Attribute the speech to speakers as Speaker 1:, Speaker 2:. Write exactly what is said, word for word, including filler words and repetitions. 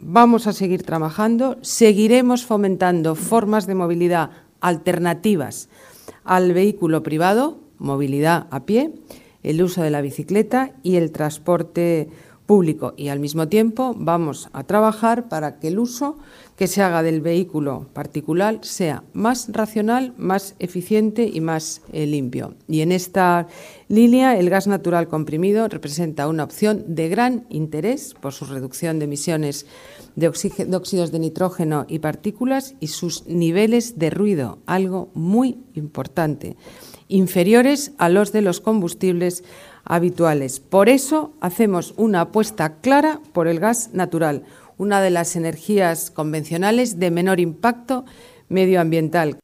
Speaker 1: vamos a seguir trabajando, seguiremos fomentando formas de movilidad alternativas al vehículo privado, movilidad a pie, el uso de la bicicleta y el transporte público. Y al mismo tiempo vamos a trabajar para que el uso que se haga del vehículo particular sea más racional, más eficiente y más eh, limpio. Y en esta línea el gas natural comprimido representa una opción de gran interés por su reducción de emisiones de, de óxidos de nitrógeno y partículas y sus niveles de ruido, algo muy importante, inferiores a los de los combustibles habituales. Por eso hacemos una apuesta clara por el gas natural, una de las energías convencionales de menor impacto medioambiental.